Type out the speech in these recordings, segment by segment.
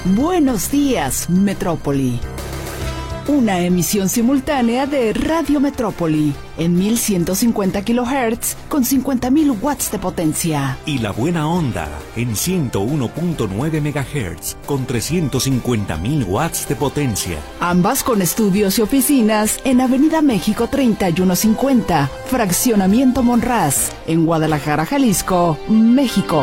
Buenos días, Metrópoli. Una emisión simultánea de Radio Metrópoli en 1150 kHz con 50.000 watts de potencia. Y La Buena Onda en 101.9 MHz con 350.000 watts de potencia. Ambas con estudios y oficinas en Avenida México 3150, Fraccionamiento Monraz, en Guadalajara, Jalisco, México.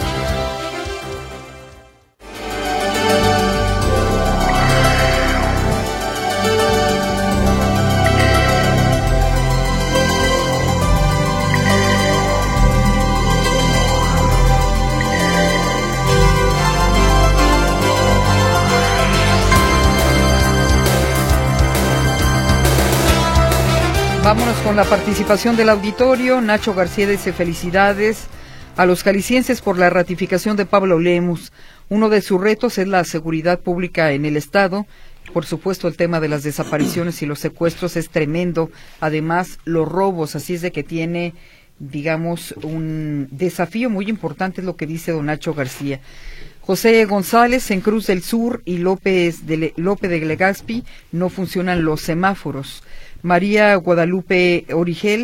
Vámonos con la participación del auditorio. Nacho García dice: felicidades a los jaliscienses por la ratificación de Pablo Lemus. Uno de sus retos es la seguridad pública en el estado. Por supuesto, el tema de las desapariciones y los secuestros es tremendo. Además, los robos, así es de que tiene, digamos, un desafío muy importante, es lo que dice don Nacho García. José González, en Cruz del Sur y Lope de Legazpi no funcionan los semáforos. María Guadalupe Origel,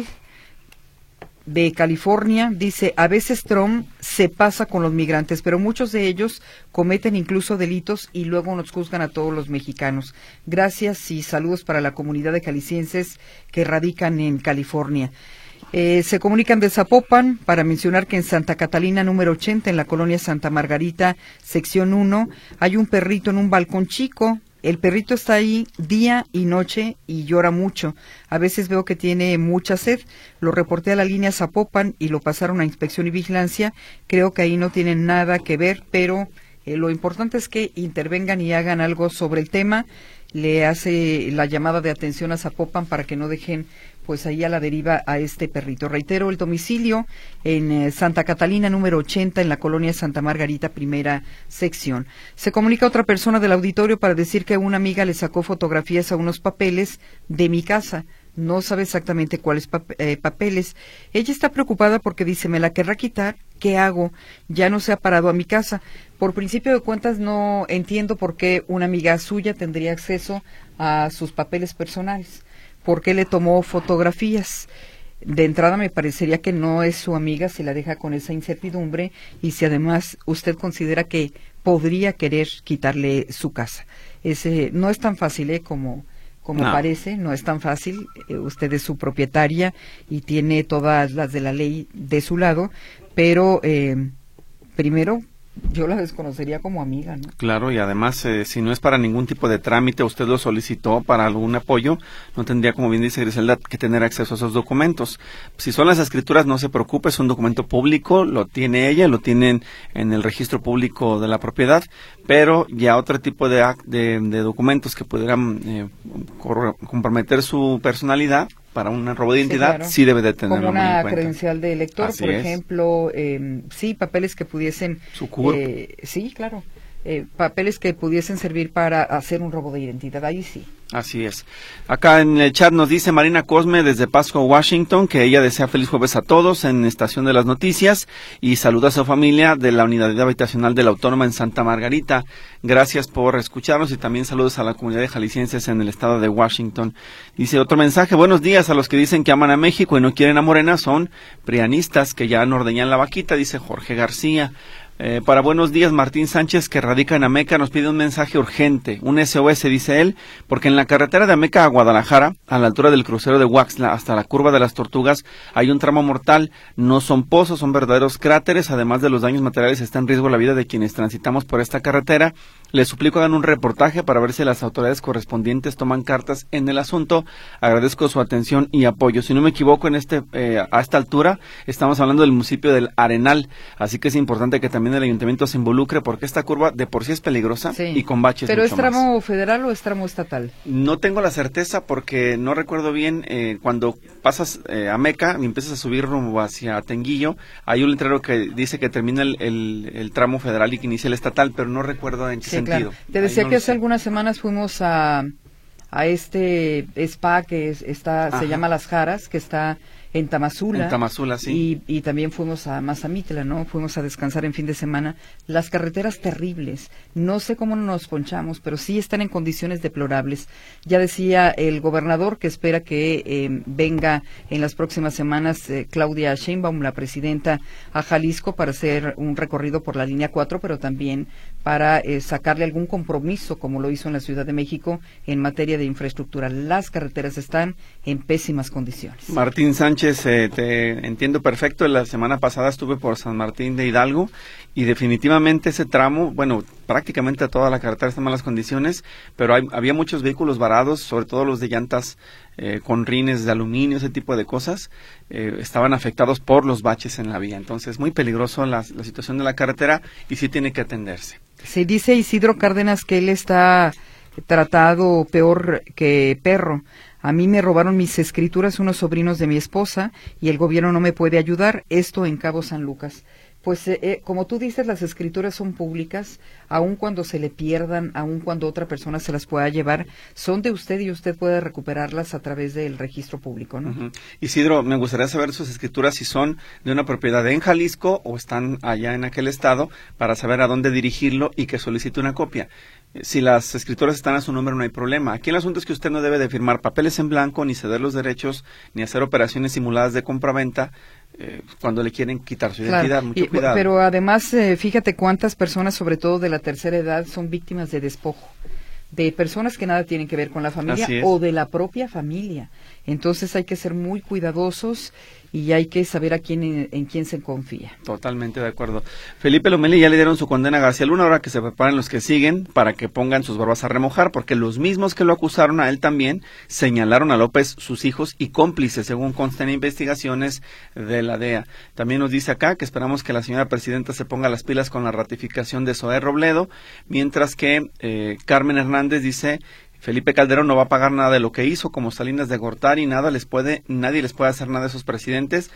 de California, dice: a veces Trump se pasa con los migrantes, pero muchos de ellos cometen incluso delitos y luego nos juzgan a todos los mexicanos. Gracias y saludos para la comunidad de jaliscienses que radican en California. Se comunican de Zapopan para mencionar que en Santa Catalina número 80, en la colonia Santa Margarita, sección 1, hay un perrito en un balcón chico. El perrito está ahí día y noche y llora mucho. A veces veo que tiene mucha sed. Lo reporté a la línea Zapopan y lo pasaron a inspección y vigilancia. Creo que ahí no tienen nada que ver, pero lo importante es que intervengan y hagan algo sobre el tema. Le hace la llamada de atención a Zapopan para que no dejen pues ahí a la deriva a este perrito. Reitero, el domicilio en Santa Catalina número 80, en la colonia Santa Margarita, primera sección. Se comunica otra persona del auditorio para decir que una amiga le sacó fotografías a unos papeles de mi casa. No sabe exactamente cuáles papeles. Ella está preocupada porque dice: me la querrá quitar, ¿qué hago? Ya no se ha parado a mi casa. Por principio de cuentas no entiendo por qué una amiga suya tendría acceso a sus papeles personales. ¿Por qué le tomó fotografías? De entrada me parecería que no es su amiga si la deja con esa incertidumbre y si además usted considera que podría querer quitarle su casa. No es tan fácil como no parece, no es tan fácil. Usted es su propietaria y tiene todas las de la ley de su lado, pero primero yo la desconocería como amiga, ¿no? Claro, y además, si no es para ningún tipo de trámite, usted lo solicitó para algún apoyo, no tendría, como bien dice Griselda, que tener acceso a esos documentos. Si son las escrituras, no se preocupe, es un documento público, lo tiene ella, lo tienen en el registro público de la propiedad, pero ya otro tipo de documentos que pudieran comprometer su personalidad para un robo de identidad, sí, claro, sí debe de tenerlo como una en cuenta. Credencial de elector, así por ejemplo, sí, papeles que pudiesen... Su CURP. Sí, claro, papeles que pudiesen servir para hacer un robo de identidad, ahí sí. Así es. Acá en el chat nos dice Marina Cosme desde Pasco, Washington, que ella desea feliz jueves a todos en Estación de las Noticias y saluda a su familia de la unidad habitacional de la Autónoma en Santa Margarita. Gracias por escucharnos y también saludos a la comunidad de jaliscienses en el estado de Washington. Dice otro mensaje: buenos días a los que dicen que aman a México y no quieren a Morena, son prianistas que ya no ordeñan la vaquita, dice Jorge García. Para buenos días, Martín Sánchez, que radica en Ameca, nos pide un mensaje urgente, un SOS, dice él, porque en la carretera de Ameca a Guadalajara, a la altura del crucero de Huaxla hasta la curva de las Tortugas, hay un tramo mortal. No son pozos, son verdaderos cráteres. Además de los daños materiales, está en riesgo la vida de quienes transitamos por esta carretera. Les suplico hagan un reportaje para ver si las autoridades correspondientes toman cartas en el asunto. Agradezco su atención y apoyo. Si no me equivoco, a esta altura estamos hablando del municipio del Arenal, así que es importante que también el ayuntamiento se involucre porque esta curva de por sí es peligrosa, sí, y con baches. ¿Pero mucho es tramo más. federal o es tramo estatal? No tengo la certeza porque no recuerdo bien. Cuando pasas a Meca y empiezas a subir rumbo hacia Tenguillo, hay un letrero que dice que termina el tramo federal y que inicia el estatal, pero no recuerdo en qué sentido. Claro. Te decía que hace algunas semanas fuimos a este spa que se llama Las Jaras, que está en Tamazula. En Tamazula, sí. Y también fuimos a Mazamitla, ¿no? Fuimos a descansar en fin de semana. Las carreteras terribles. No sé cómo nos ponchamos, pero sí están en condiciones deplorables. Ya decía el gobernador que espera que venga en las próximas semanas Claudia Sheinbaum, la presidenta, a Jalisco para hacer un recorrido por la línea 4, pero también para sacarle algún compromiso, como lo hizo en la Ciudad de México, en materia de infraestructura. Las carreteras están en pésimas condiciones. Martín Sánchez, te entiendo perfecto. La semana pasada estuve por San Martín de Hidalgo y definitivamente ese tramo, bueno, prácticamente toda la carretera está en malas condiciones, pero había muchos vehículos varados, sobre todo los de llantas con rines de aluminio, ese tipo de cosas, estaban afectados por los baches en la vía. Entonces, muy peligroso la situación de la carretera y sí tiene que atenderse. Se dice Isidro Cárdenas que él está tratado peor que perro. A mí me robaron mis escrituras unos sobrinos de mi esposa y el gobierno no me puede ayudar. Esto en Cabo San Lucas. Pues como tú dices, las escrituras son públicas, aun cuando se le pierdan, aun cuando otra persona se las pueda llevar, son de usted y usted puede recuperarlas a través del registro público, ¿no? Uh-huh. Isidro, me gustaría saber sus escrituras si son de una propiedad en Jalisco o están allá en aquel estado para saber a dónde dirigirlo y que solicite una copia. Si las escrituras están a su nombre no hay problema. Aquí el asunto es que usted no debe de firmar papeles en blanco, ni ceder los derechos, ni hacer operaciones simuladas de compra-venta cuando le quieren quitar su identidad. Mucho cuidado. Pero además, fíjate cuántas personas, sobre todo de la tercera edad, son víctimas de despojo, de personas que nada tienen que ver con la familia o de la propia familia. Entonces hay que ser muy cuidadosos y hay que saber en quién se confía. Totalmente de acuerdo. Felipe Lomelí ya le dieron su condena a García Luna, ahora que se preparen los que siguen para que pongan sus barbas a remojar, porque los mismos que lo acusaron a él también señalaron a López, sus hijos y cómplices, según consta en investigaciones de la DEA. También nos dice acá que esperamos que la señora presidenta se ponga las pilas con la ratificación de Zoé Robledo, mientras que Carmen Hernández dice: Felipe Calderón no va a pagar nada de lo que hizo, como Salinas de Gortari, nadie les puede hacer nada a esos presidentes.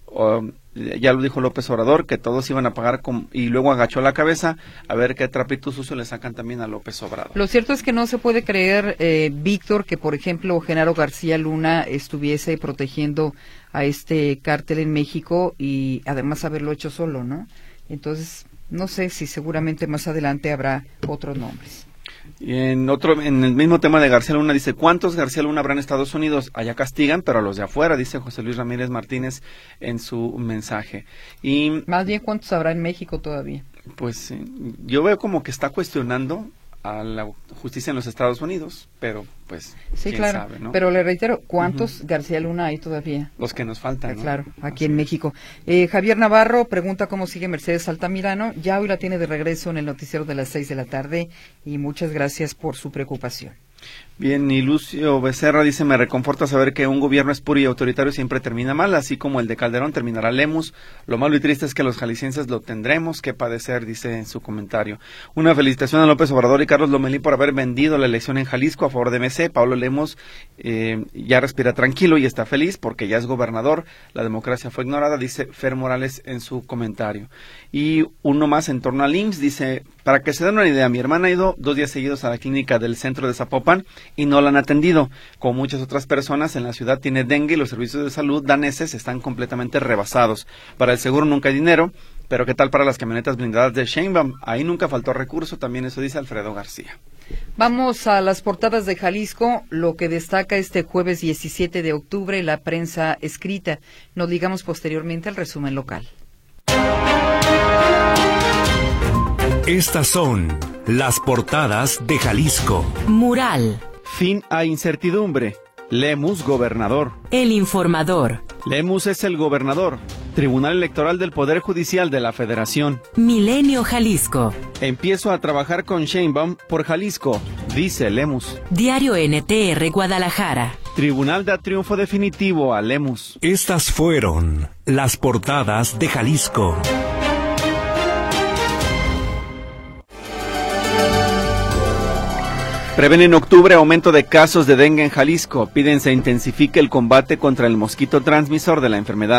Ya lo dijo López Obrador, que todos iban a pagar y luego agachó la cabeza a ver qué trapito sucio le sacan también a López Obrador. Lo cierto es que no se puede creer, Víctor, que por ejemplo Genaro García Luna estuviese protegiendo a este cártel en México y además haberlo hecho solo, ¿no? Entonces, no sé si seguramente más adelante habrá otros nombres. Y en el mismo tema de García Luna dice: ¿cuántos García Luna habrá en Estados Unidos? Allá castigan, pero a los de afuera, dice José Luis Ramírez Martínez en su mensaje. Y más bien, ¿cuántos habrá en México todavía? Pues yo veo como que está cuestionando a la justicia en los Estados Unidos, pero pues sí, quién claro, sabe, ¿no? Pero le reitero, ¿cuántos García Luna hay todavía? Los que nos faltan, ¿no? Claro, aquí en México. Javier Navarro pregunta cómo sigue Mercedes Altamirano. Ya hoy la tiene de regreso en el noticiero de las 6 de la tarde y muchas gracias por su preocupación. Bien, y Lucio Becerra dice: me reconforta saber que un gobierno espuro y autoritario siempre termina mal, así como el de Calderón terminará Lemus. Lo malo y triste es que los jaliscienses lo tendremos que padecer, dice en su comentario. Una felicitación a López Obrador y Carlos Lomelí por haber vendido la elección en Jalisco a favor de MC. Pablo Lemus ya respira tranquilo y está feliz porque ya es gobernador. La democracia fue ignorada, dice Fer Morales en su comentario. Y uno más en torno al IMSS, dice: para que se den una idea, mi hermana ha ido 2 días seguidos a la clínica del centro de Zapopan y no la han atendido. Como muchas otras personas en la ciudad tiene dengue y los servicios de salud daneses están completamente rebasados. Para el seguro nunca hay dinero, pero ¿qué tal para las camionetas blindadas de Sheinbaum? Ahí nunca faltó recurso, también eso dice Alfredo García. Vamos a las portadas de Jalisco, lo que destaca este jueves 17 de octubre, la prensa escrita. Nos digamos posteriormente el resumen local. Estas son las portadas de Jalisco. Mural. Fin a incertidumbre. Lemus, gobernador. El Informador. Lemus es el gobernador. Tribunal Electoral del Poder Judicial de la Federación. Milenio Jalisco. Empiezo a trabajar con Sheinbaum por Jalisco, dice Lemus. Diario NTR Guadalajara. Tribunal da triunfo definitivo a Lemus. Estas fueron las portadas de Jalisco. Prevén en octubre aumento de casos de dengue en Jalisco. Piden se intensifique el combate contra el mosquito transmisor de la enfermedad.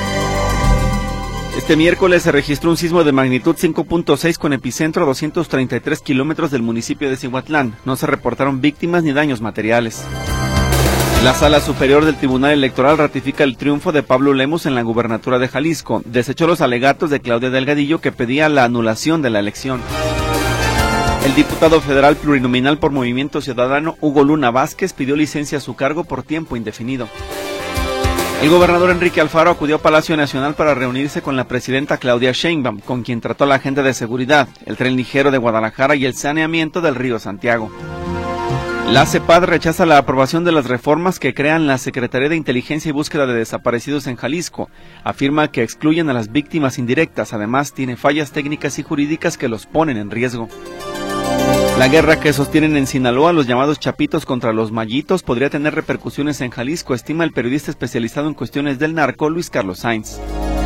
Este miércoles se registró un sismo de magnitud 5.6 con epicentro a 233 kilómetros del municipio de Cihuatlán. No se reportaron víctimas ni daños materiales. La Sala Superior del Tribunal Electoral ratifica el triunfo de Pablo Lemus en la gubernatura de Jalisco. Desechó los alegatos de Claudia Delgadillo, que pedía la anulación de la elección. El diputado federal plurinominal por Movimiento Ciudadano, Hugo Luna Vázquez, pidió licencia a su cargo por tiempo indefinido. El gobernador Enrique Alfaro acudió a Palacio Nacional para reunirse con la presidenta Claudia Sheinbaum, con quien trató la agenda de seguridad, el tren ligero de Guadalajara y el saneamiento del río Santiago. La CEPAD rechaza la aprobación de las reformas que crean la Secretaría de Inteligencia y Búsqueda de Desaparecidos en Jalisco. Afirma que excluyen a las víctimas indirectas, además tiene fallas técnicas y jurídicas que los ponen en riesgo. La guerra que sostienen en Sinaloa los llamados chapitos contra los mallitos podría tener repercusiones en Jalisco, estima el periodista especializado en cuestiones del narco, Luis Carlos Sainz.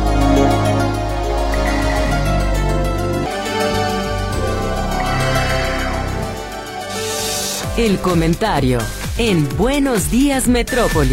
El comentario en Buenos Días Metrópoli.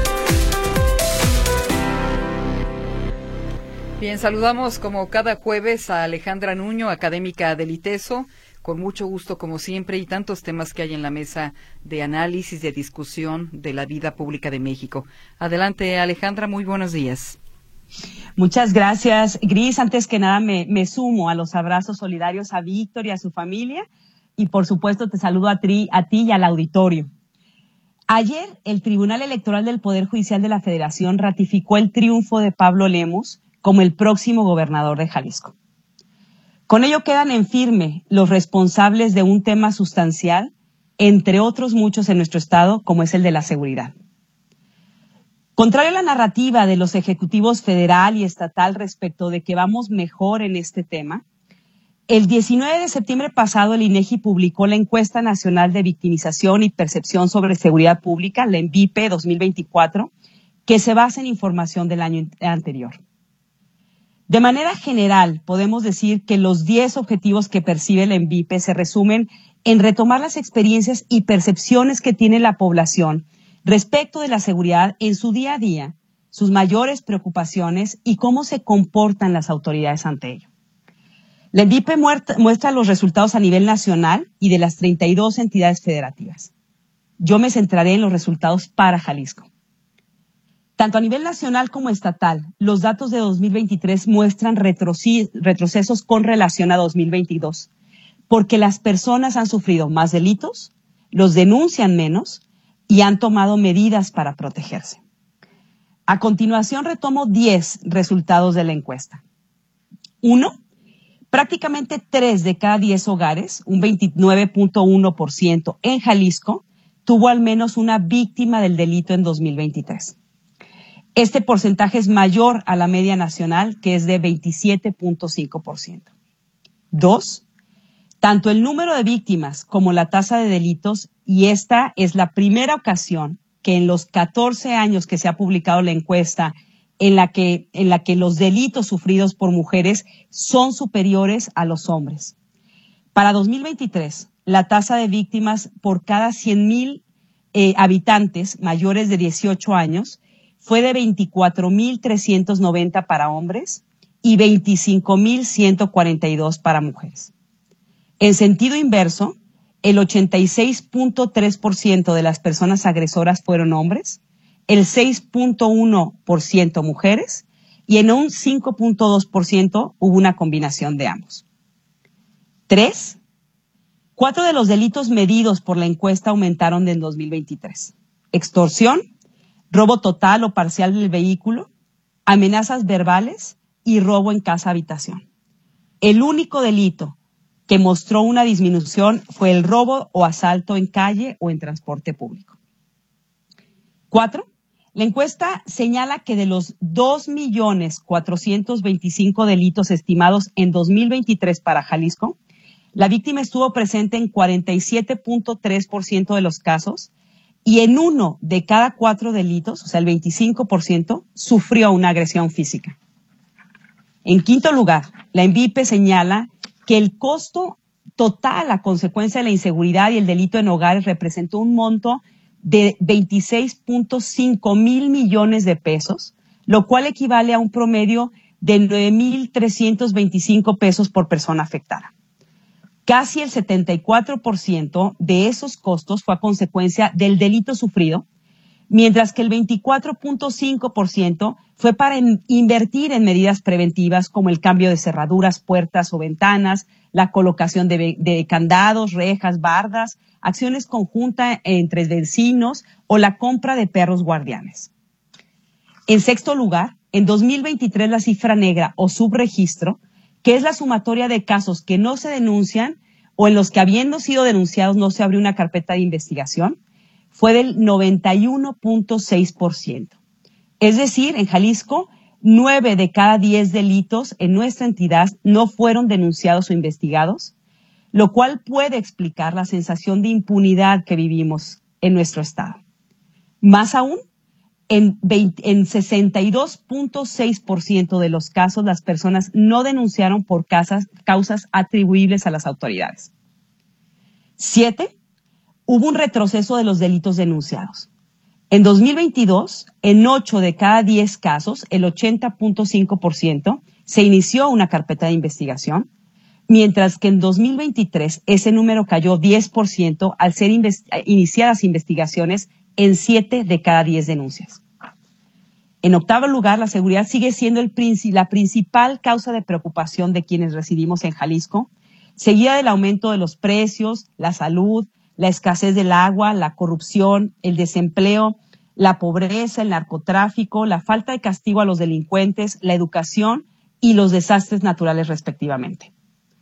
Bien, saludamos como cada jueves a Alejandra Nuño, académica del ITESO, con mucho gusto como siempre y tantos temas que hay en la mesa de análisis, de discusión de la vida pública de México. Adelante, Alejandra, muy buenos días. Muchas gracias, Gris. Antes que nada me sumo a los abrazos solidarios a Víctor y a su familia. Y por supuesto te saludo a ti y al auditorio. Ayer el Tribunal Electoral del Poder Judicial de la Federación ratificó el triunfo de Pablo Lemus como el próximo gobernador de Jalisco. Con ello quedan en firme los responsables de un tema sustancial, entre otros muchos en nuestro estado, como es el de la seguridad. Contrario a la narrativa de los ejecutivos federal y estatal respecto de que vamos mejor en este tema, el 19 de septiembre pasado, el INEGI publicó la Encuesta Nacional de Victimización y Percepción sobre Seguridad Pública, la ENVIPE 2024, que se basa en información del año anterior. De manera general, podemos decir que los 10 objetivos que percibe la ENVIPE se resumen en retomar las experiencias y percepciones que tiene la población respecto de la seguridad en su día a día, sus mayores preocupaciones y cómo se comportan las autoridades ante ello. La ENVIPE muestra los resultados a nivel nacional y de las 32 entidades federativas. Yo me centraré en los resultados para Jalisco. Tanto a nivel nacional como estatal, los datos de 2023 muestran retrocesos con relación a 2022, porque las personas han sufrido más delitos, los denuncian menos y han tomado medidas para protegerse. A continuación retomo 10 resultados de la encuesta. 1. Prácticamente 3 de cada 10 hogares, un 29.1% en Jalisco, tuvo al menos una víctima del delito en 2023. Este porcentaje es mayor a la media nacional, que es de 27.5%. 2. Tanto el número de víctimas como la tasa de delitos, y esta es la primera ocasión que en los 14 años que se ha publicado la encuesta en la que los delitos sufridos por mujeres son superiores a los hombres. Para 2023, la tasa de víctimas por cada 100,000 habitantes mayores de 18 años fue de 24,390 para hombres y 25,142 para mujeres. En sentido inverso, el 86.3% de las personas agresoras fueron hombres, el 6.1% mujeres y en un 5.2% hubo una combinación de ambos. 3. 4 de los delitos medidos por la encuesta aumentaron en 2023. Extorsión, robo total o parcial del vehículo, amenazas verbales y robo en casa-habitación. El único delito que mostró una disminución fue el robo o asalto en calle o en transporte público. 4. La encuesta señala que de los 2,425,000 delitos estimados en 2023 para Jalisco, la víctima estuvo presente en 47.3% de los casos y en 1 de cada 4 delitos, o sea, el 25%, sufrió una agresión física. En quinto lugar, la ENVIPE señala que el costo total a consecuencia de la inseguridad y el delito en hogares representó un monto de 26.5 mil millones de pesos, lo cual equivale a un promedio de 9,325 pesos por persona afectada. Casi el 74% de esos costos fue a consecuencia del delito sufrido, mientras que el 24.5% fue para invertir en medidas preventivas como el cambio de cerraduras, puertas o ventanas, la colocación de candados, rejas, bardas, acciones conjuntas entre vecinos o la compra de perros guardianes. En sexto lugar, en 2023 la cifra negra o subregistro, que es la sumatoria de casos que no se denuncian o en los que habiendo sido denunciados no se abrió una carpeta de investigación, fue del 91.6%. Es decir, en Jalisco, 9 de cada 10 delitos en nuestra entidad no fueron denunciados o investigados, lo cual puede explicar la sensación de impunidad que vivimos en nuestro estado. Más aún, en 62.6% de los casos las personas no denunciaron por causas atribuibles a las autoridades. 7. Hubo un retroceso de los delitos denunciados. En 2022, en 8 de cada 10 casos, el 80.5%, se inició una carpeta de investigación, mientras que en 2023 ese número cayó 10% al ser iniciadas investigaciones en 7 de cada 10 denuncias. En octavo lugar, la seguridad sigue siendo la principal causa de preocupación de quienes residimos en Jalisco, seguida del aumento de los precios, la salud, la escasez del agua, la corrupción, el desempleo, la pobreza, el narcotráfico, la falta de castigo a los delincuentes, la educación y los desastres naturales respectivamente.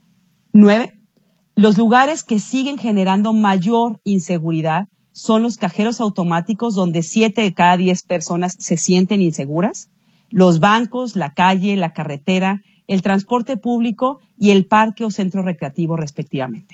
9. Los lugares que siguen generando mayor inseguridad son los cajeros automáticos, donde 7 de cada 10 personas se sienten inseguras, los bancos, la calle, la carretera, el transporte público y el parque o centro recreativo respectivamente.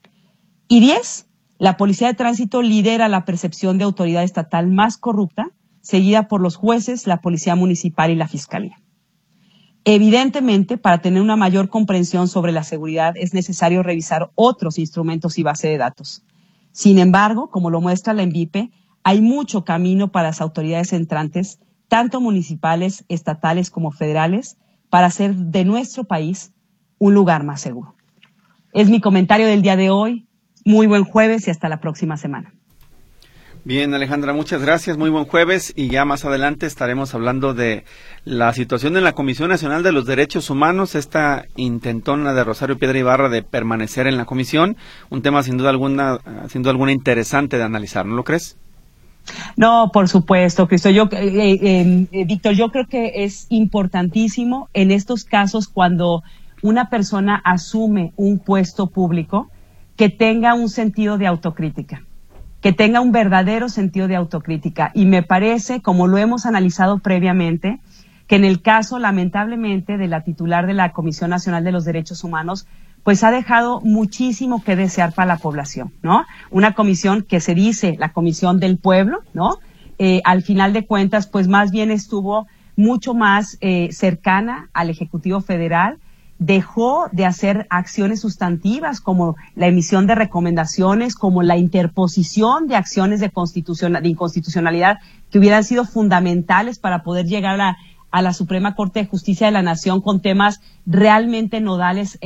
Y 10. La Policía de Tránsito lidera la percepción de autoridad estatal más corrupta, seguida por los jueces, la Policía Municipal y la Fiscalía. Evidentemente, para tener una mayor comprensión sobre la seguridad es necesario revisar otros instrumentos y base de datos. Sin embargo, como lo muestra la ENVIPE, hay mucho camino para las autoridades entrantes, tanto municipales, estatales como federales, para hacer de nuestro país un lugar más seguro. Es mi comentario del día de hoy. Muy buen jueves y hasta la próxima semana. Bien, Alejandra, muchas gracias. Muy buen jueves y ya más adelante estaremos hablando de la situación en la Comisión Nacional de los Derechos Humanos, esta intentona de Rosario Piedra Ibarra de permanecer en la comisión, un tema sin duda alguna interesante de analizar, ¿no lo crees? No, por supuesto, Cristo. Víctor, yo creo que es importantísimo en estos casos cuando una persona asume un puesto público que tenga un sentido de autocrítica, que tenga un verdadero sentido de autocrítica. Y me parece, como lo hemos analizado previamente, que en el caso, lamentablemente, de la titular de la Comisión Nacional de los Derechos Humanos, pues ha dejado muchísimo que desear para la población, ¿no? Una comisión que se dice la Comisión del Pueblo, ¿no? Al final de cuentas, pues más bien estuvo mucho más cercana al Ejecutivo Federal, dejó de hacer acciones sustantivas como la emisión de recomendaciones, como la interposición de acciones de inconstitucionalidad que hubieran sido fundamentales para poder llegar a la Suprema Corte de Justicia de la Nación con temas realmente nodales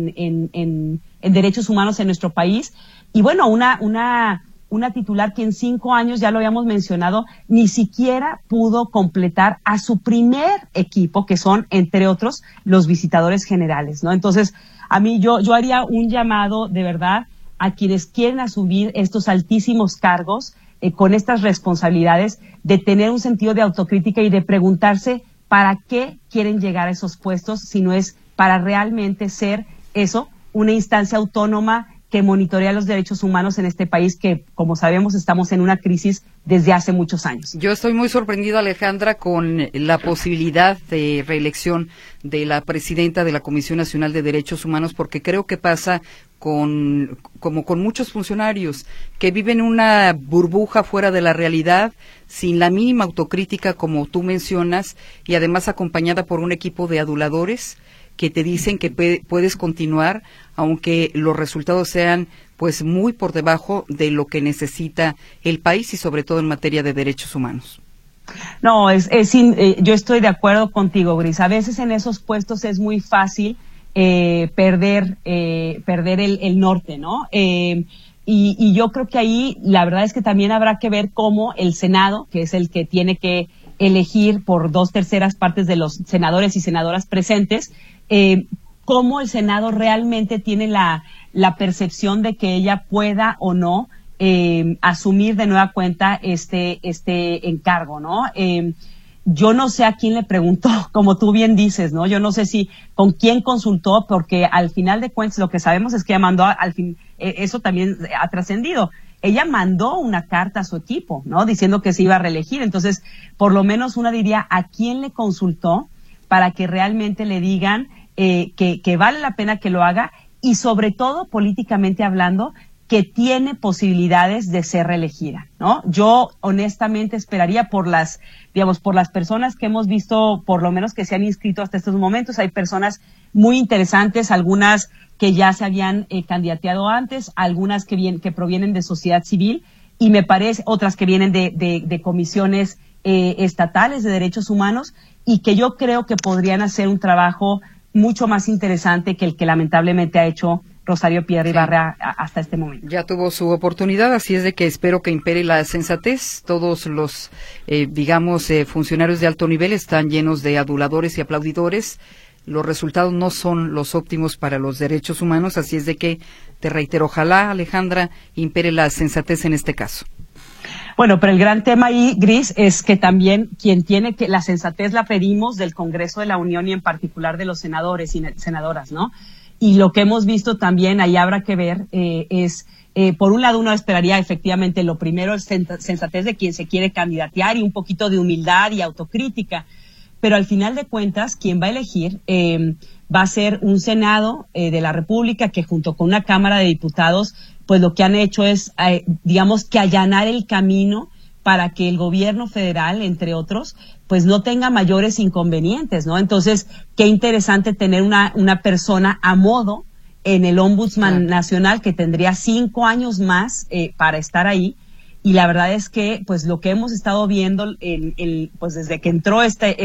en derechos humanos en nuestro país. Y bueno, una titular que en 5 años, ya lo habíamos mencionado, ni siquiera pudo completar a su primer equipo, que son, entre otros, los visitadores generales, ¿no? Entonces, a mí yo haría un llamado de verdad a quienes quieren asumir estos altísimos cargos con estas responsabilidades, de tener un sentido de autocrítica y de preguntarse para qué quieren llegar a esos puestos, si no es para realmente ser eso, una instancia autónoma que monitorea los derechos humanos en este país que, como sabemos, estamos en una crisis desde hace muchos años. Yo estoy muy sorprendida, Alejandra, con la posibilidad de reelección de la presidenta de la Comisión Nacional de Derechos Humanos, porque creo que pasa como con muchos funcionarios que viven una burbuja fuera de la realidad, sin la mínima autocrítica, como tú mencionas, y además acompañada por un equipo de aduladores que te dicen que puedes continuar, aunque los resultados sean pues muy por debajo de lo que necesita el país y sobre todo en materia de derechos humanos. No, yo estoy de acuerdo contigo, Gris. A veces en esos puestos es muy fácil perder el norte, ¿no? Y yo creo que ahí la verdad es que también habrá que ver cómo el Senado, que es el que tiene que elegir por 2/3 partes de los senadores y senadoras presentes, cómo el Senado realmente tiene la percepción de que ella pueda o no asumir de nueva cuenta este encargo, ¿no? Yo no sé a quién le preguntó, como tú bien dices, ¿no? Yo no sé si con quién consultó, porque al final de cuentas lo que sabemos es que ella mandó eso también ha trascendido. Ella mandó una carta a su equipo, ¿no? Diciendo que se iba a reelegir. Entonces, por lo menos una diría a quién le consultó para que realmente le digan que vale la pena que lo haga y sobre todo políticamente hablando, que tiene posibilidades de ser reelegida, ¿no? Yo honestamente esperaría por las personas que hemos visto, por lo menos que se han inscrito hasta estos momentos. Hay personas muy interesantes, algunas que ya se habían candidateado antes, algunas que provienen de sociedad civil y me parece otras que vienen de comisiones estatales de derechos humanos y que yo creo que podrían hacer un trabajo mucho más interesante que el que lamentablemente ha hecho Rosario Piedra Ibarra hasta este momento. Ya tuvo su oportunidad, así es de que espero que impere la sensatez. Todos los, funcionarios de alto nivel están llenos de aduladores y aplaudidores. Los resultados no son los óptimos para los derechos humanos, así es de que, te reitero, ojalá, Alejandra, impere la sensatez en este caso. Bueno, pero el gran tema ahí, Gris, es que también quien tiene que la sensatez la pedimos del Congreso de la Unión y en particular de los senadores y senadoras, ¿no? Y lo que hemos visto también, ahí habrá que ver, por un lado uno esperaría efectivamente lo primero es sensatez de quien se quiere candidatear y un poquito de humildad y autocrítica, pero al final de cuentas quien va a elegir va a ser un Senado de la República que junto con una Cámara de Diputados pues lo que han hecho es, que allanar el camino para que el gobierno federal, entre otros, pues no tenga mayores inconvenientes, ¿no? Entonces, qué interesante tener una persona a modo en el Ombudsman Nacional que tendría 5 años más para estar ahí. Y la verdad es que, pues, lo que hemos estado viendo, pues, desde que entró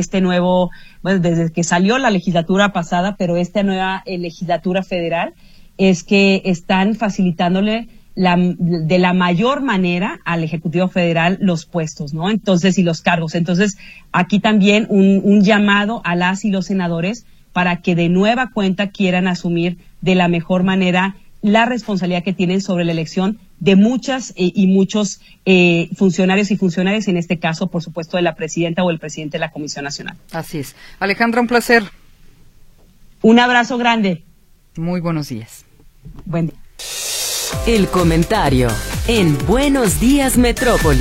desde que salió la legislatura pasada, pero esta nueva legislatura federal, es que están facilitándole de la mayor manera al Ejecutivo Federal los puestos, ¿no? Entonces, y los cargos. Entonces, aquí también un llamado a las y los senadores para que de nueva cuenta quieran asumir de la mejor manera la responsabilidad que tienen sobre la elección de muchas y muchos funcionarios y funcionarias, en este caso, por supuesto, de la presidenta o el presidente de la Comisión Nacional. Así es. Alejandra, un placer. Un abrazo grande. Muy buenos días. Buen día. El comentario en Buenos Días Metrópoli.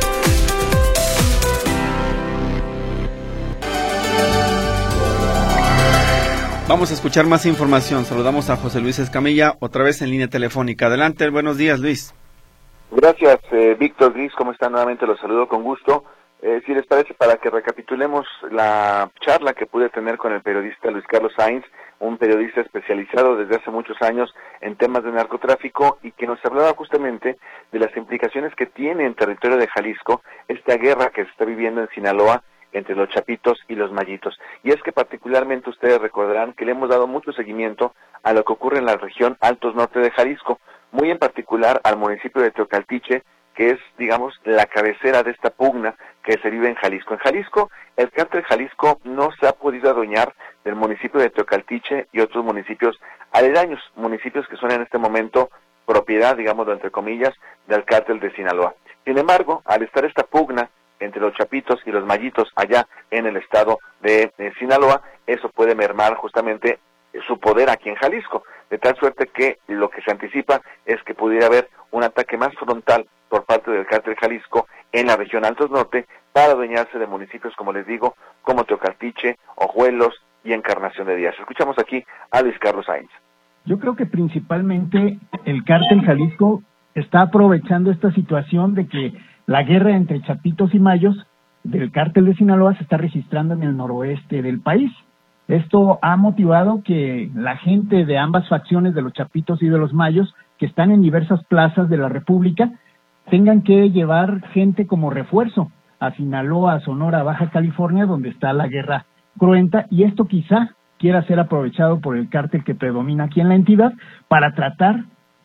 Vamos a escuchar más información. Saludamos a José Luis Escamilla, otra vez en línea telefónica. Adelante, buenos días, Luis. Gracias, Víctor Gris, ¿cómo están? Nuevamente los saludo con gusto. Si les parece, para que recapitulemos la charla que pude tener con el periodista Luis Carlos Sainz, un periodista especializado desde hace muchos años en temas de narcotráfico y que nos hablaba justamente de las implicaciones que tiene en territorio de Jalisco esta guerra que se está viviendo en Sinaloa entre los chapitos y los mayitos. Y es que particularmente ustedes recordarán que le hemos dado mucho seguimiento a lo que ocurre en la región Altos Norte de Jalisco, muy en particular al municipio de Teocaltiche, que es, digamos, la cabecera de esta pugna que se vive en Jalisco. En Jalisco, el cártel Jalisco no se ha podido adueñar del municipio de Teocaltiche y otros municipios aledaños, municipios que son en este momento propiedad, digámoslo entre comillas, del cártel de Sinaloa. Sin embargo, al estar esta pugna entre los chapitos y los mayitos allá en el estado de Sinaloa, eso puede mermar justamente su poder aquí en Jalisco, de tal suerte que lo que se anticipa es que pudiera haber un ataque más frontal por parte del cártel Jalisco en la región Altos Norte para adueñarse de municipios, como les digo, como Teocaltiche, Ojuelos y Encarnación de Díaz. Escuchamos aquí a Luis Carlos Sainz. Yo creo que principalmente el cártel Jalisco está aprovechando esta situación de que la guerra entre chapitos y mayos del cártel de Sinaloa se está registrando en el noroeste del país. Esto ha motivado que la gente de ambas facciones, de los chapitos y de los mayos, que están en diversas plazas de la República, tengan que llevar gente como refuerzo a Sinaloa, a Sonora, a Baja California, donde está la guerra cruenta, y esto quizá quiera ser aprovechado por el cártel que predomina aquí en la entidad para tratar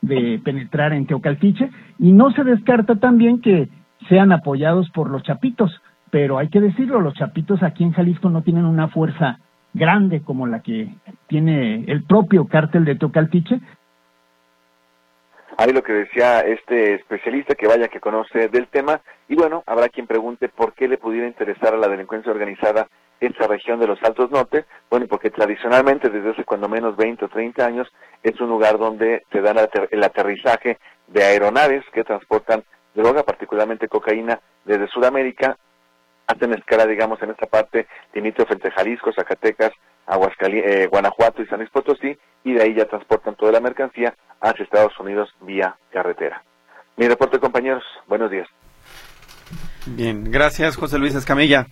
de penetrar en Teocaltiche, y no se descarta también que sean apoyados por los chapitos, pero hay que decirlo, los chapitos aquí en Jalisco no tienen una fuerza grande como la que tiene el propio cártel de Teocaltiche. Ahí lo que decía este especialista, que vaya que conoce del tema, y bueno, habrá quien pregunte por qué le pudiera interesar a la delincuencia organizada esta región de los Altos Norte. Bueno, porque tradicionalmente, desde hace cuando menos 20 o 30 años, es un lugar donde se dan el aterrizaje de aeronaves que transportan droga, particularmente cocaína, desde Sudamérica, hacen escala, digamos, en esta parte limítrofe entre Jalisco, Zacatecas, Guanajuato y San Luis Potosí, y de ahí ya transportan toda la mercancía hacia Estados Unidos vía carretera. Mi reporte, compañeros, buenos días. Bien, gracias, José Luis Escamilla.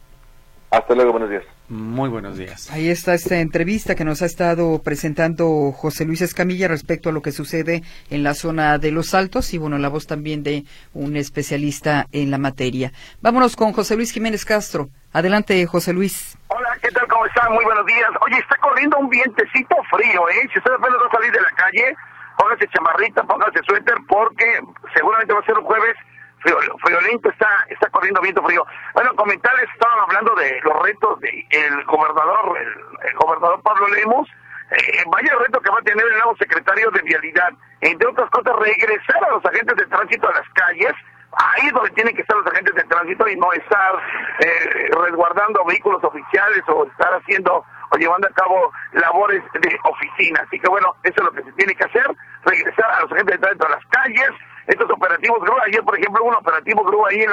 Hasta luego, buenos días. Muy buenos días. Ahí está esta entrevista que nos ha estado presentando José Luis Escamilla respecto a lo que sucede en la zona de Los Altos, y bueno, la voz también de un especialista en la materia. Vámonos con José Luis Jiménez Castro. Adelante, José Luis. Hola, ¿qué tal? ¿Cómo están? Muy buenos días. Oye, está corriendo un vientecito frío, ¿eh? Si usted apenas va a salir de la calle, póngase chamarrita, póngase suéter, porque seguramente va a ser un jueves friolento, está corriendo viento frío. Bueno, comentarles, estaban hablando de los retos del gobernador, el gobernador Pablo Lemus. Vaya reto que va a tener el nuevo secretario de Vialidad, entre otras cosas, regresar a los agentes de tránsito a las calles. Ahí es donde tienen que estar los agentes de tránsito, y no estar resguardando vehículos oficiales o estar haciendo o llevando a cabo labores de oficina. Así que bueno, eso es lo que se tiene que hacer, regresar a los agentes de tránsito a las calles. Estos operativos grúa, ayer por ejemplo hubo un operativo grúa ahí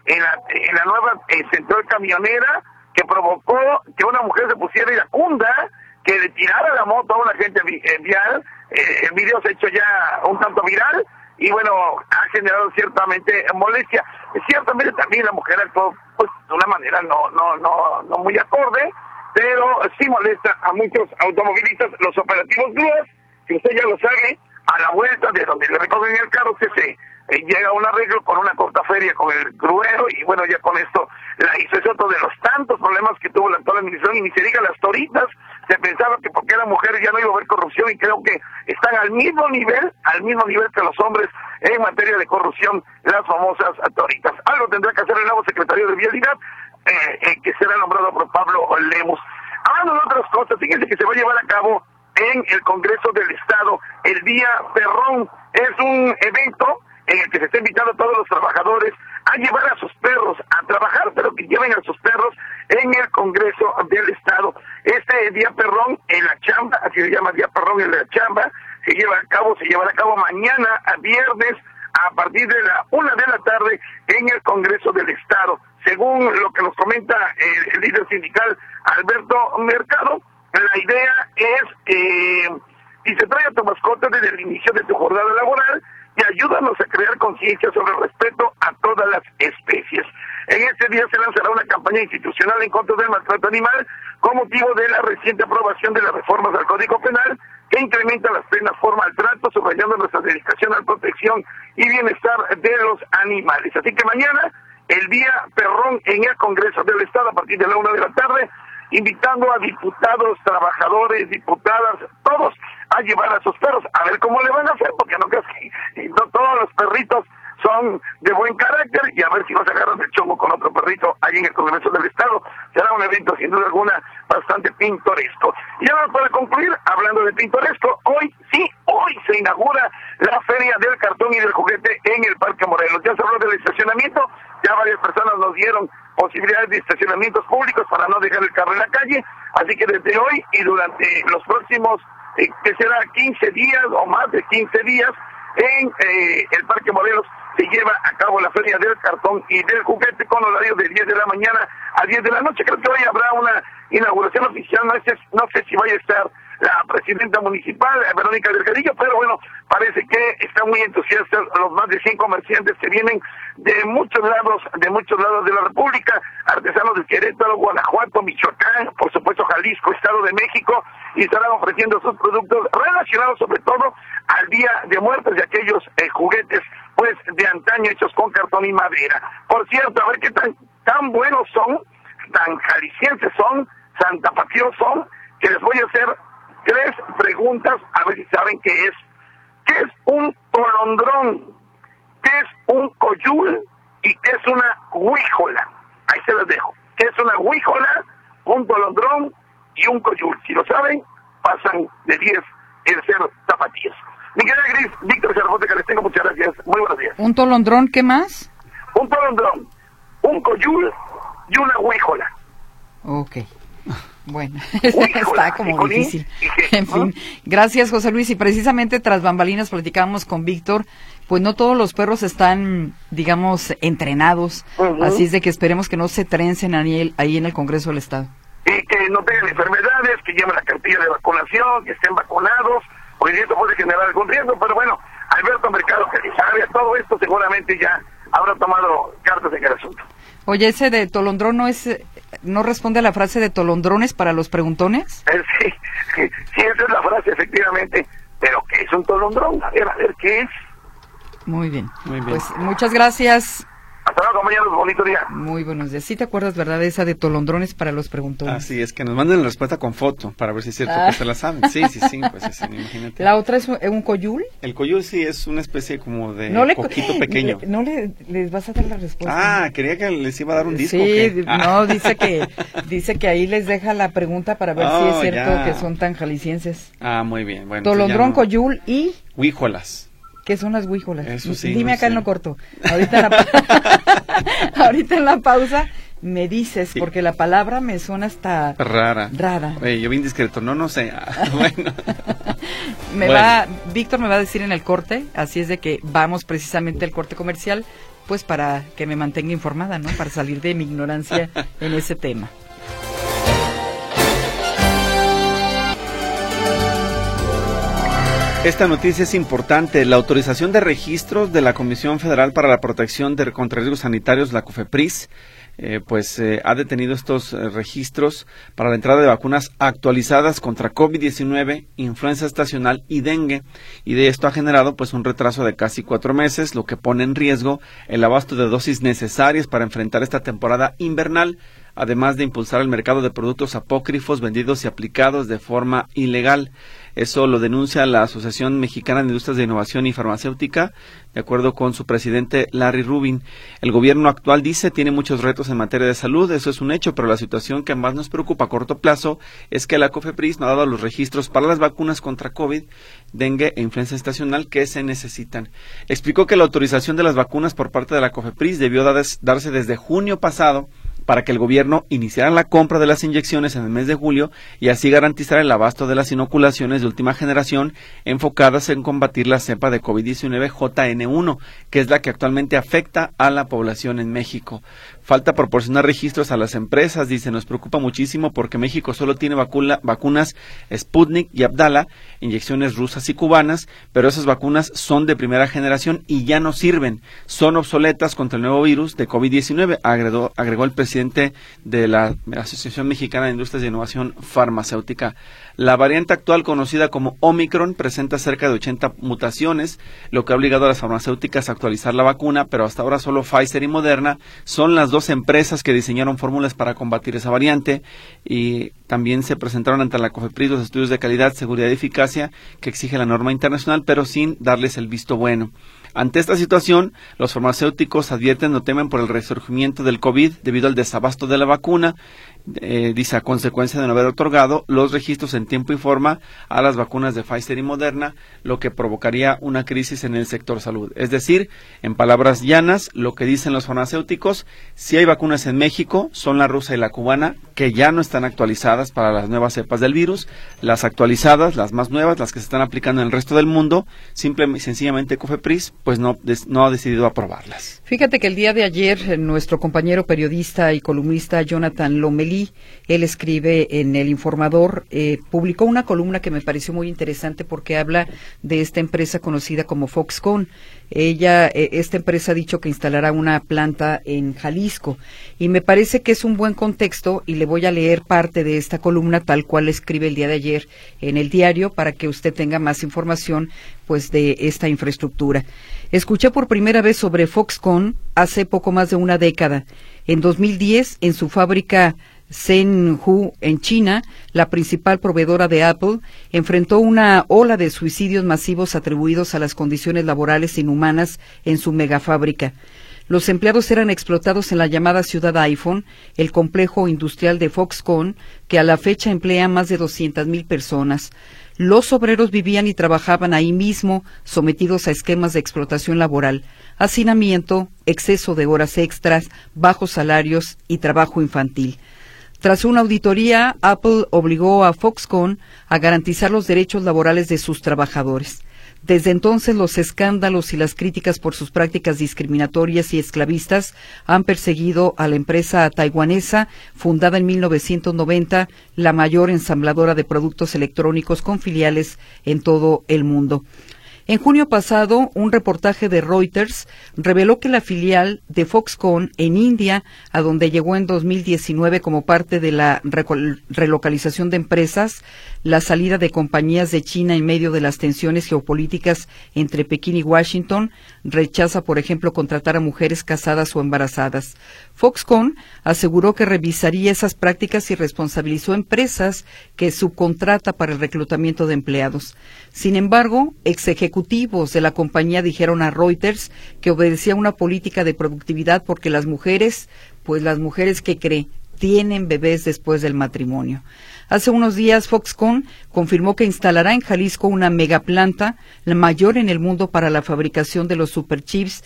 en la nueva central camionera, que provocó que una mujer se pusiera iracunda, que le tirara la moto a un agente vial. El video se ha hecho ya un tanto viral, y bueno, ha generado ciertamente molestia. Ciertamente también la mujer actuó pues de una manera no muy acorde, pero sí molesta a muchos automovilistas. Los operativos grúas, que usted ya lo sabe, a la vuelta de donde le recogen el carro, usted se llega a un arreglo con una corta feria con el gruero, y bueno, ya con esto la hizo. Es otro de los tantos problemas que tuvo la actual administración, y ni se diga las toritas. Se pensaba que porque era mujer ya no iba a haber corrupción, y creo que están al mismo nivel que los hombres en materia de corrupción, las famosas toritas. Algo tendrá que hacer el nuevo secretario de Vialidad, que será nombrado por Pablo Lemus. Hablando de otras cosas, fíjense que se va a llevar a cabo en el Congreso del Estado el Día Perrón. Es un evento en el que se está invitando a todos los trabajadores a llevar a sus perros a trabajar, pero que lleven a sus perros en el Congreso del Estado. Este Día Perrón en la chamba, así se llama, Día Perrón en la chamba, se llevará a cabo mañana a viernes a partir de la 1 de la tarde en el Congreso del Estado. Según lo que nos comenta el líder sindical Alberto Mercado, la idea es si se trae a tu mascota desde el inicio de tu jornada laboral, y ayúdanos a crear conciencia sobre el respeto a todas las especies. En este día se lanzará una campaña institucional en contra del maltrato animal, con motivo de la reciente aprobación de las reformas al Código Penal, que incrementa las penas por maltrato, subrayando nuestra dedicación a la protección y bienestar de los animales. Así que mañana, el Día Perrón en el Congreso del Estado, a partir de la 1 de la tarde, invitando a diputados, trabajadores, diputadas, todos a llevar a sus perros, a ver cómo le van a hacer, porque no creas que no todos los perritos son de buen carácter, y a ver si no se agarran el chongo con otro perrito ahí en el Congreso del Estado. Será un evento sin duda alguna bastante pintoresco. Y ahora, para concluir, hablando de pintoresco, hoy se inaugura la Feria del Cartón y del Juguete en el Parque Morelos. Ya se habló del estacionamiento, ya varias personas nos dieron posibilidades de estacionamientos públicos para no dejar el carro en la calle, así que desde hoy y durante los próximos, que será 15 días o más de 15 días, en el Parque Morelos se lleva a cabo la Feria del Cartón y del Juguete, con horario de 10 de la mañana a 10 de la noche. Creo que hoy habrá una inauguración oficial, no sé si vaya a estar la presidenta municipal, Verónica Delgadillo, pero bueno, parece que están muy entusiastas los más de 100 comerciantes que vienen de muchos lados de la República, artesanos de Querétaro, Guanajuato, Michoacán, por supuesto Jalisco, Estado de México, y estarán ofreciendo sus productos relacionados sobre todo al Día de Muertos de aquellos juguetes pues de antaño hechos con cartón y madera. Por cierto, a ver qué tan buenos son, tan jaliscienses son, santapatíos son, que les voy a hacer 3 preguntas, a ver si saben qué ¿Qué es un tolondrón? ¿Qué es un coyul? ¿Y qué es una huíjola? Ahí se las dejo. ¿Qué es una huíjola, un tolondrón y un coyul? Si lo saben, pasan de 10 en ser tapatíos. Mi querida Gris, Víctor Zaragoza, les tengo muchas gracias. Muy buenos días. ¿Un tolondrón qué más? Un tolondrón, un coyul y una huíjola. Ok. Bueno, está como difícil. En fin, gracias José Luis. Y precisamente tras bambalinas platicábamos con Víctor, pues no todos los perros están, digamos, entrenados, así es de que esperemos que no se trencen ahí en el Congreso del Estado. Y que no tengan enfermedades, que lleven la cartilla de vacunación, que estén vacunados, porque esto puede generar algún riesgo, pero bueno, Alberto Mercado, que sabe todo esto, seguramente ya habrá tomado cartas en el asunto. Oye, ese de tolondrón no responde a la frase de tolondrones para los preguntones. Sí, esa es la frase, efectivamente. Pero ¿qué es un tolondrón? A ver, ¿qué es? Muy bien. Pues muchas gracias. Hasta luego, compañeros, bonito día. Muy buenos días. ¿Sí te acuerdas, verdad, esa de tolondrones para los preguntones? Así es, que nos manden la respuesta con foto, para ver si es cierto que se la saben. Sí, pues imagínate. ¿La otra es un coyul? El coyul sí es una especie como de coquito pequeño. ¿No les vas a dar la respuesta? Quería que les iba a dar un disco. Sí, no, dice que ahí les deja la pregunta para ver si es cierto que son tan jaliscienses. Muy bien. Bueno, tolondrón, coyul y... huíjolas. ¿Qué son las huíjolas? Eso sí. Dime acá en lo corto. Ahorita en la pausa me dices, porque la palabra me suena hasta... Rara. Oye, yo bien discreto. No sé. Bueno. Víctor me va a decir en el corte, así es de que vamos precisamente al corte comercial, pues para que me mantenga informada, ¿no? Para salir de mi ignorancia en ese tema. Esta noticia es importante. La autorización de registros de la Comisión Federal para la Protección contra Riesgos Sanitarios, la COFEPRIS, ha detenido estos registros para la entrada de vacunas actualizadas contra COVID-19, influenza estacional y dengue, y de esto ha generado pues un retraso de casi 4 meses, lo que pone en riesgo el abasto de dosis necesarias para enfrentar esta temporada invernal, además de impulsar el mercado de productos apócrifos vendidos y aplicados de forma ilegal. Eso lo denuncia la Asociación Mexicana de Industrias de Innovación y Farmacéutica, de acuerdo con su presidente Larry Rubin. El gobierno actual, dice, tiene muchos retos en materia de salud, eso es un hecho, pero la situación que más nos preocupa a corto plazo es que la COFEPRIS no ha dado los registros para las vacunas contra COVID, dengue e influenza estacional que se necesitan. Explicó que la autorización de las vacunas por parte de la COFEPRIS debió darse desde junio pasado, para que el gobierno iniciara la compra de las inyecciones en el mes de julio y así garantizar el abasto de las inoculaciones de última generación enfocadas en combatir la cepa de COVID-19 JN1, que es la que actualmente afecta a la población en México. Falta proporcionar registros a las empresas, dice, nos preocupa muchísimo porque México solo tiene vacunas Sputnik y Abdala, inyecciones rusas y cubanas, pero esas vacunas son de primera generación y ya no sirven, son obsoletas contra el nuevo virus de COVID-19, agregó el presidente de la Asociación Mexicana de Industrias de Innovación Farmacéutica. La variante actual, conocida como Omicron, presenta cerca de 80 mutaciones, lo que ha obligado a las farmacéuticas a actualizar la vacuna, pero hasta ahora solo Pfizer y Moderna son las dos empresas que diseñaron fórmulas para combatir esa variante, y también se presentaron ante la COFEPRIS los estudios de calidad, seguridad y eficacia que exige la norma internacional, pero sin darles el visto bueno. Ante esta situación, los farmacéuticos advierten o temen por el resurgimiento del COVID debido al desabasto de la vacuna, dice, a consecuencia de no haber otorgado los registros en tiempo y forma a las vacunas de Pfizer y Moderna, lo que provocaría una crisis en el sector salud. Es decir, en palabras llanas, lo que dicen los farmacéuticos, si hay vacunas en México, son la rusa y la cubana, que ya no están actualizadas para las nuevas cepas del virus. Las actualizadas, las más nuevas, las que se están aplicando en el resto del mundo, sencillamente COFEPRIS pues no ha decidido aprobarlas. Fíjate que el día de ayer nuestro compañero periodista y columnista Jonathan Lomelí, él escribe en El Informador, publicó una columna que me pareció muy interesante porque habla de esta empresa conocida como Foxconn. Esta empresa ha dicho que instalará una planta en Jalisco y me parece que es un buen contexto y le voy a leer parte de esta columna tal cual escribe el día de ayer en el diario para que usted tenga más información pues de esta infraestructura. Escuché por primera vez sobre Foxconn hace poco más de una década. En 2010, en su fábrica Zhengzhou, en China, la principal proveedora de Apple, enfrentó una ola de suicidios masivos atribuidos a las condiciones laborales inhumanas en su megafábrica. Los empleados eran explotados en la llamada Ciudad iPhone, el complejo industrial de Foxconn, que a la fecha emplea más de 200,000 personas. Los obreros vivían y trabajaban ahí mismo, sometidos a esquemas de explotación laboral, hacinamiento, exceso de horas extras, bajos salarios y trabajo infantil. Tras una auditoría, Apple obligó a Foxconn a garantizar los derechos laborales de sus trabajadores. Desde entonces, los escándalos y las críticas por sus prácticas discriminatorias y esclavistas han perseguido a la empresa taiwanesa, fundada en 1990, la mayor ensambladora de productos electrónicos con filiales en todo el mundo. En junio pasado, un reportaje de Reuters reveló que la filial de Foxconn en India, a donde llegó en 2019 como parte de la relocalización de empresas, la salida de compañías de China en medio de las tensiones geopolíticas entre Pekín y Washington, rechaza, por ejemplo, contratar a mujeres casadas o embarazadas. Foxconn aseguró que revisaría esas prácticas y responsabilizó a empresas que subcontrata para el reclutamiento de empleados. Sin embargo, ejecutivos de la compañía dijeron a Reuters que obedecía una política de productividad porque las mujeres, ¿qué cree?, tienen bebés después del matrimonio. Hace unos días, Foxconn confirmó que instalará en Jalisco una megaplanta, la mayor en el mundo para la fabricación de los superchips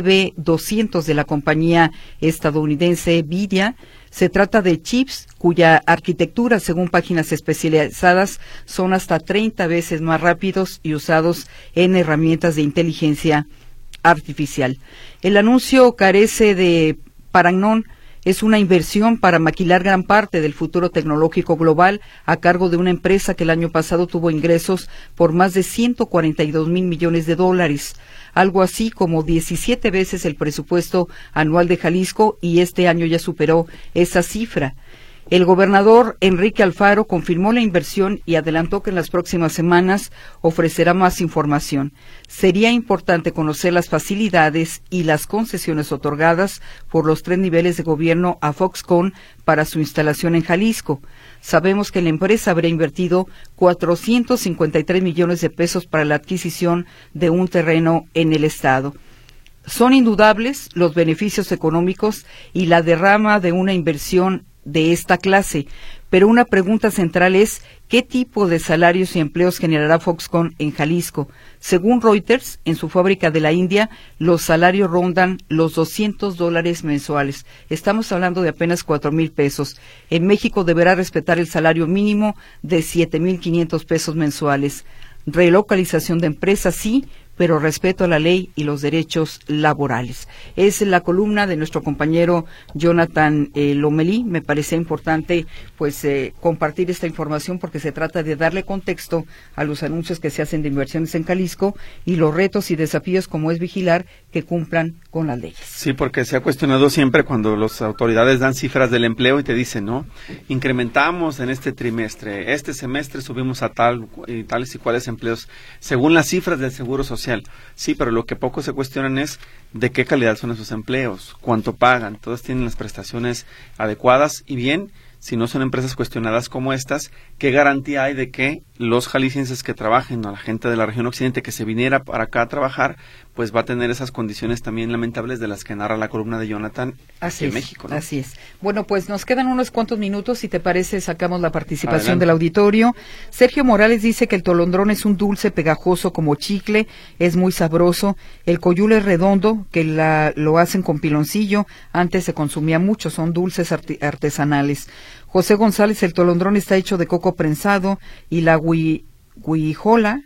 GB200 de la compañía estadounidense Nvidia. Se trata de chips cuya arquitectura, según páginas especializadas, son hasta 30 veces más rápidos y usados en herramientas de inteligencia artificial. El anuncio carece de parangón. Es una inversión para maquilar gran parte del futuro tecnológico global a cargo de una empresa que el año pasado tuvo ingresos por más de 142,000 millones de dólares, algo así como 17 veces el presupuesto anual de Jalisco, y este año ya superó esa cifra. El gobernador Enrique Alfaro confirmó la inversión y adelantó que en las próximas semanas ofrecerá más información. Sería importante conocer las facilidades y las concesiones otorgadas por los 3 niveles de gobierno a Foxconn para su instalación en Jalisco. Sabemos que la empresa habría invertido 453 millones de pesos para la adquisición de un terreno en el estado. Son indudables los beneficios económicos y la derrama de una inversión de esta clase, pero una pregunta central es ¿qué tipo de salarios y empleos generará Foxconn en Jalisco? Según Reuters, en su fábrica de la India, los salarios rondan los $200 mensuales. Estamos hablando de apenas 4,000 pesos. En México deberá respetar el salario mínimo de 7,500 pesos mensuales. Relocalización de empresas, sí, pero respeto a la ley y los derechos laborales. Es la columna de nuestro compañero Jonathan Lomelí. Me parece importante compartir esta información porque se trata de darle contexto a los anuncios que se hacen de inversiones en Jalisco y los retos y desafíos como es vigilar que cumplan con las leyes. Sí, porque se ha cuestionado siempre cuando las autoridades dan cifras del empleo y te dicen, ¿no? Incrementamos en este trimestre, este semestre subimos a tales y cuales empleos según las cifras del Seguro Social. Sí, pero lo que poco se cuestionan es de qué calidad son esos empleos, cuánto pagan, todos tienen las prestaciones adecuadas y bien, si no son empresas cuestionadas como estas, ¿qué garantía hay de que los jaliscienses que trabajen o la gente de la región occidente que se viniera para acá a trabajar, pues va a tener esas condiciones también lamentables de las que narra la columna de Jonathan en México, ¿no? Así es. Bueno, pues nos quedan unos cuantos minutos, si te parece, sacamos la participación del auditorio. Sergio Morales dice que el tolondrón es un dulce pegajoso como chicle, es muy sabroso. El coyul es redondo, que lo hacen con piloncillo, antes se consumía mucho, son dulces artesanales. José González, el tolondrón está hecho de coco prensado y la guijola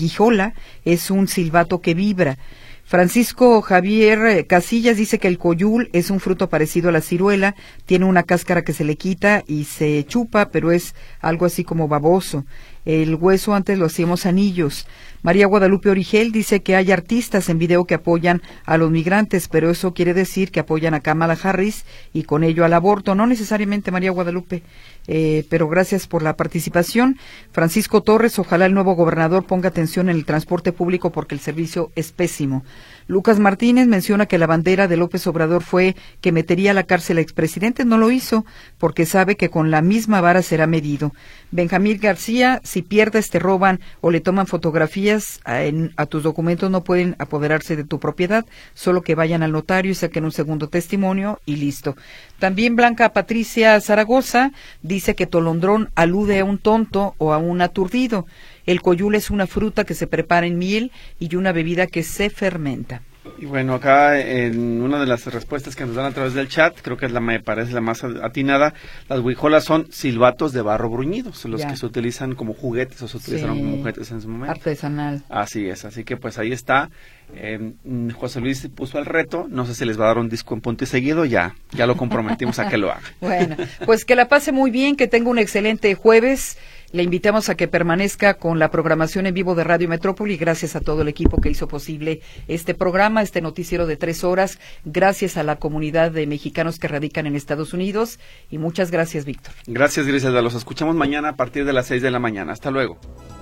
es un silbato que vibra. Francisco Javier Casillas dice que el coyul es un fruto parecido a la ciruela, tiene una cáscara que se le quita y se chupa, pero es algo así como baboso. El hueso antes lo hacíamos anillos. María Guadalupe Origel dice que hay artistas en video que apoyan a los migrantes, pero eso quiere decir que apoyan a Kamala Harris y con ello al aborto. No necesariamente, María Guadalupe, pero gracias por la participación. Francisco Torres, ojalá el nuevo gobernador ponga atención en el transporte público porque el servicio es pésimo. Lucas Martínez menciona que la bandera de López Obrador fue que metería a la cárcel al expresidente. No lo hizo porque sabe que con la misma vara será medido. Benjamín García, si pierdes, te roban o le toman fotografías a tus documentos, no pueden apoderarse de tu propiedad, solo que vayan al notario y saquen un segundo testimonio y listo. También Blanca Patricia Zaragoza dice que tolondrón alude a un tonto o a un aturdido. El coyul es una fruta que se prepara en miel y una bebida que se fermenta. Y bueno, acá en una de las respuestas que nos dan a través del chat, creo que me parece la más atinada, las huijolas son silbatos de barro bruñidos, los que se utilizan como juguetes o se utilizaron como juguetes en su momento. Artesanal. Así es, así que pues ahí está. José Luis puso el reto, no sé si les va a dar un disco en punto y seguido, ya lo comprometimos a que lo haga. Bueno, pues que la pase muy bien, que tenga un excelente jueves. Le invitamos a que permanezca con la programación en vivo de Radio Metrópoli. Gracias a todo el equipo que hizo posible este programa, este noticiero de 3 horas. Gracias a la comunidad de mexicanos que radican en Estados Unidos. Y muchas gracias, Víctor. Gracias, Griselda. Los escuchamos mañana a partir de las 6 de la mañana. Hasta luego.